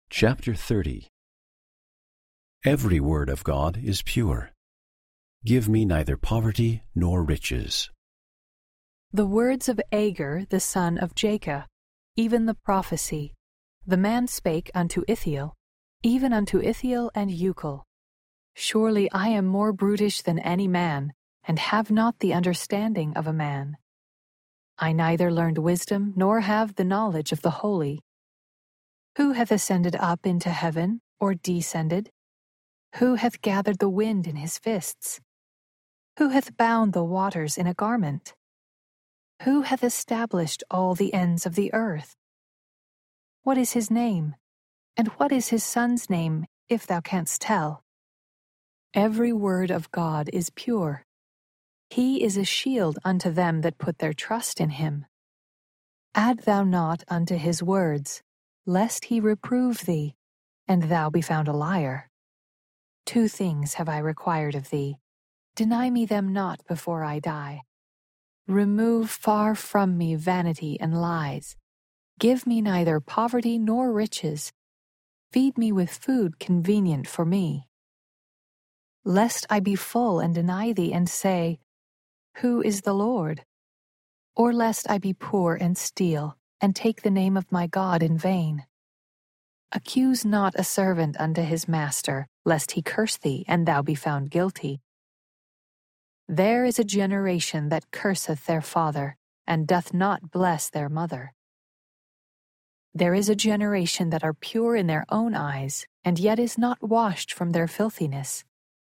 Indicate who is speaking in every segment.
Speaker 1: Chapter 30. Every word of God is pure. Give me neither poverty nor riches.
Speaker 2: The words of Agur the son of Jacob, even the prophecy. The man spake unto Ithiel, even unto Ithiel and Euchel. Surely I am more brutish than any man, and have not the understanding of a man. I neither learned wisdom, nor have the knowledge of the holy. Who hath ascended up into heaven, or descended? Who hath gathered the wind in his fists? Who hath bound the waters in a garment? Who hath established all the ends of the earth? What is his name? And what is his son's name, if thou canst tell? Every word of God is pure. He is a shield unto them that put their trust in him. Add thou not unto his words, lest he reprove thee, and thou be found a liar. 2 things have I required of thee. Deny me them not before I die. Remove far from me vanity and lies. Give me neither poverty nor riches. Feed me with food convenient for me. Lest I be full and deny thee and say, Who is the Lord? Or lest I be poor and steal, and take the name of my God in vain. Accuse not a servant unto his master, lest he curse thee, and thou be found guilty. There is a generation that curseth their father, and doth not bless their mother. There is a generation that are pure in their own eyes, and yet is not washed from their filthiness.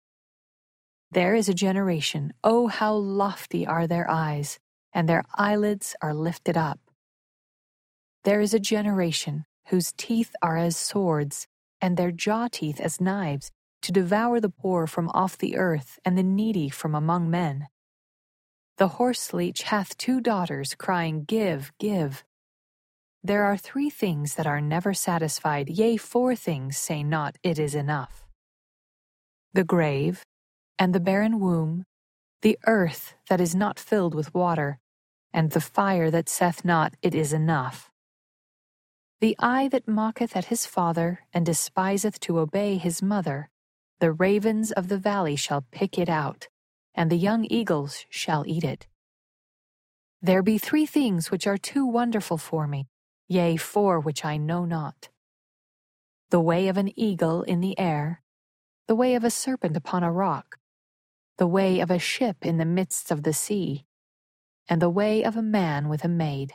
Speaker 2: There is a generation, oh, how lofty are their eyes, and their eyelids are lifted up. There is a generation whose teeth are as swords, and their jaw teeth as knives, to devour the poor from off the earth, and the needy from among men. The horseleech hath 2 daughters, crying, Give, give. There are 3 things that are never satisfied, yea, 4 things say not, It is enough. The grave, and the barren womb, the earth that is not filled with water, and the fire that saith not, It is enough. The eye that mocketh at his father, and despiseth to obey his mother, the ravens of the valley shall pick it out, and the young eagles shall eat it. There be 3 things which are too wonderful for me, yea, 4 which I know not. The way of an eagle in the air, the way of a serpent upon a rock, the way of a ship in the midst of the sea, and the way of a man with a maid.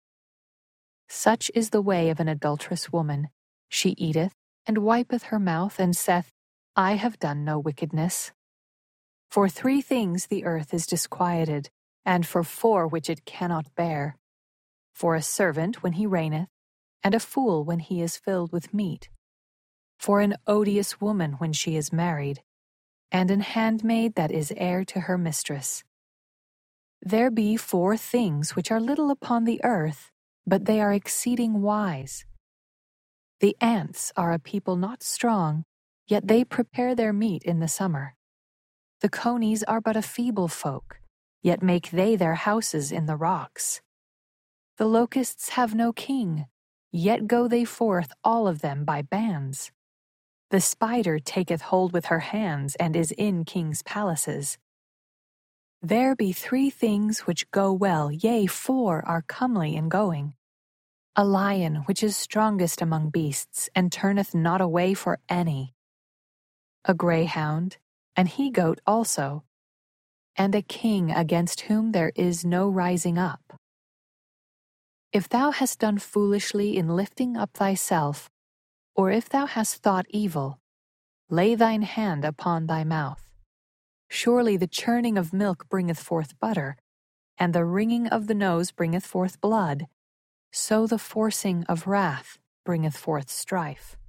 Speaker 2: Such is the way of an adulterous woman. She eateth, and wipeth her mouth, and saith, I have done no wickedness. For 3 things the earth is disquieted, and for 4 which it cannot bear. For a servant when he reigneth, and a fool when he is filled with meat. For an odious woman when she is married, and an handmaid that is heir to her mistress. There be 4 things which are little upon the earth, but they are exceeding wise. The ants are a people not strong, yet they prepare their meat in the summer. The conies are but a feeble folk, yet make they their houses in the rocks. The locusts have no king, yet go they forth all of them by bands. The spider taketh hold with her hands, and is in kings' palaces. There be 3 things which go well, yea, 4 are comely in going. A lion which is strongest among beasts, and turneth not away for any. A greyhound, an he-goat also, and a king against whom there is no rising up. If thou hast done foolishly in lifting up thyself, or if thou hast thought evil, lay thine hand upon thy mouth. Surely the churning of milk bringeth forth butter, and the wringing of the nose bringeth forth blood, so the forcing of wrath bringeth forth strife.